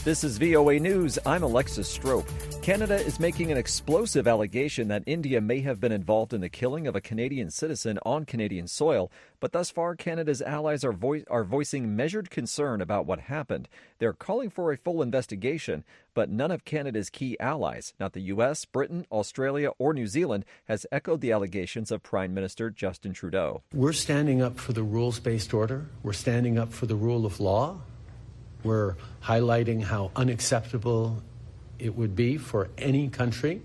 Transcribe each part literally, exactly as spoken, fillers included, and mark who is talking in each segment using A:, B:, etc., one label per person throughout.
A: This is V O A News. I'm Alexis Strope. Canada is making an explosive allegation that India may have been involved in the killing of a Canadian citizen on Canadian soil. But thus far, Canada's allies are, vo- are voicing measured concern about what happened. They're calling for a full investigation, but none of Canada's key allies, not the U S, Britain, Australia, or New Zealand, has echoed the allegations of Prime Minister Justin Trudeau.
B: We're standing up for the rules-based order. We're standing up for the rule of law. We're highlighting how unacceptable it would be for any country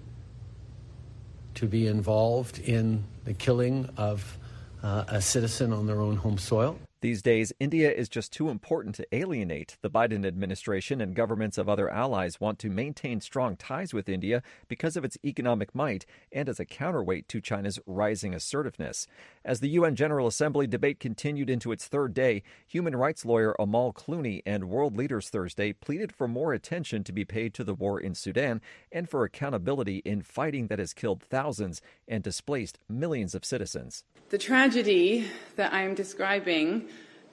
B: to be involved in the killing of uh, a citizen on their own home soil.
A: These days, India is just too important to alienate. The Biden administration and governments of other allies want to maintain strong ties with India because of its economic might and as a counterweight to China's rising assertiveness. As the U N General Assembly debate continued into its third day, human rights lawyer Amal Clooney and world leaders Thursday pleaded for more attention to be paid to the war in Sudan and for accountability in fighting that has killed thousands and displaced millions of citizens.
C: The tragedy that I am describing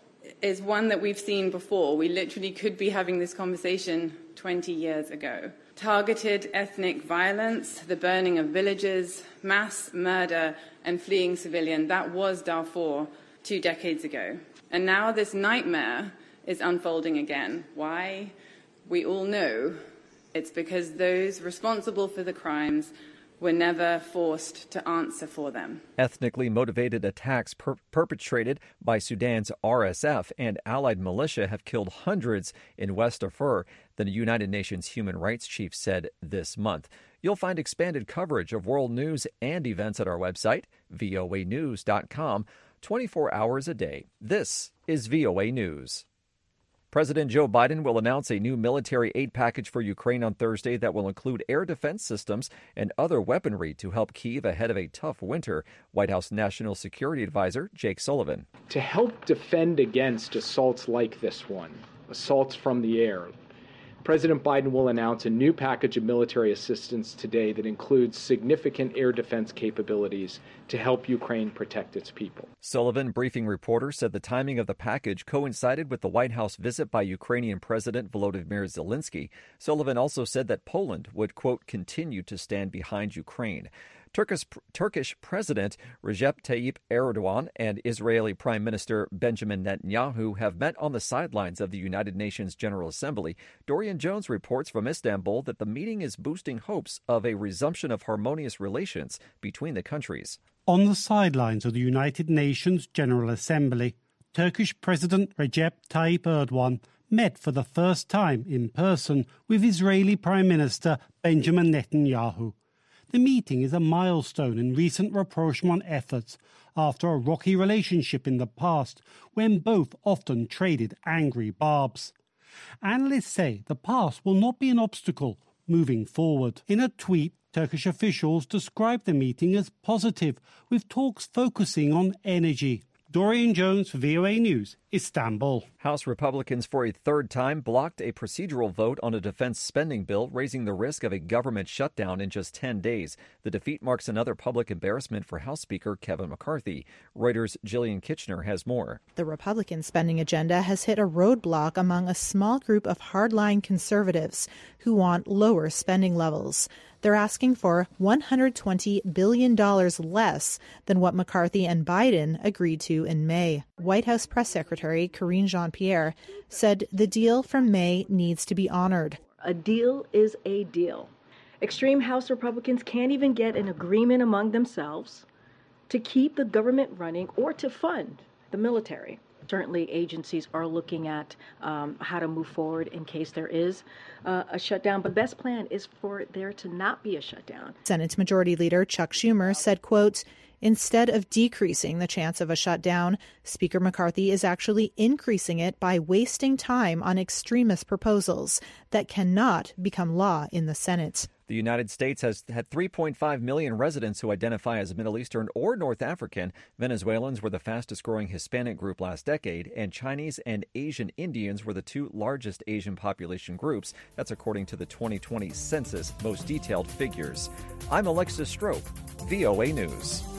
C: is one that we've seen before. We literally could be having this conversation twenty years ago. Targeted ethnic violence, the burning of villages, mass murder and fleeing civilian. That was Darfur two decades ago. And now this nightmare is unfolding again. Why? We all know it's because those responsible for the crimes were never forced to answer for them.
A: Ethnically motivated attacks per- perpetrated by Sudan's R S F and allied militia have killed hundreds in West Darfur, the United Nations human rights chief said this month. You'll find expanded coverage of world news and events at our website, V O A news dot com, twenty-four hours a day. This is V O A News. President Joe Biden will announce a new military aid package for Ukraine on Thursday that will include air defense systems and other weaponry to help Kyiv ahead of a tough winter. White House National Security Advisor Jake Sullivan.
D: To help defend against assaults like this one, assaults from the air, President Biden will announce a new package of military assistance today that includes significant air defense capabilities to help Ukraine protect its people.
A: Sullivan, briefing reporters, said the timing of the package coincided with the White House visit by Ukrainian President Volodymyr Zelensky. Sullivan also said that Poland would, quote, continue to stand behind Ukraine. Turkish, Turkish President Recep Tayyip Erdogan and Israeli Prime Minister Benjamin Netanyahu have met on the sidelines of the United Nations General Assembly. Dorian Jones reports from Istanbul that the meeting is boosting hopes of a resumption of harmonious relations between the countries.
E: On the sidelines of the United Nations General Assembly, Turkish President Recep Tayyip Erdogan met for the first time in person with Israeli Prime Minister Benjamin Netanyahu. The meeting is a milestone in recent rapprochement efforts after a rocky relationship in the past when both often traded angry barbs. Analysts say the past will not be an obstacle moving forward. In a tweet, Turkish officials described the meeting as positive, with talks focusing on energy. Dorian Jones for V O A News, Istanbul.
A: House Republicans for a third time blocked a procedural vote on a defense spending bill, raising the risk of a government shutdown in just ten days. The defeat marks another public embarrassment for House Speaker Kevin McCarthy. Reuters' Jillian Kitchener has more.
F: The Republican spending agenda has hit a roadblock among a small group of hardline conservatives who want lower spending levels. They're asking for one hundred twenty billion dollars less than what McCarthy and Biden agreed to in May. White House Press Secretary Karine Jean-Pierre said the deal from May needs to be honored.
G: A deal is a deal. Extreme House Republicans can't even get an agreement among themselves to keep the government running or to fund the military. Certainly, agencies are looking at um, how to move forward in case there is uh, a shutdown. But the best plan is for there to not be a shutdown.
F: Senate Majority Leader Chuck Schumer said, quote, instead of decreasing the chance of a shutdown, Speaker McCarthy is actually increasing it by wasting time on extremist proposals that cannot become law in the Senate.
A: The United States has had three point five million residents who identify as Middle Eastern or North African. Venezuelans were the fastest growing Hispanic group last decade, and Chinese and Asian Indians were the two largest Asian population groups. That's according to the twenty twenty census most detailed figures. I'm Alexis Strope, V O A News.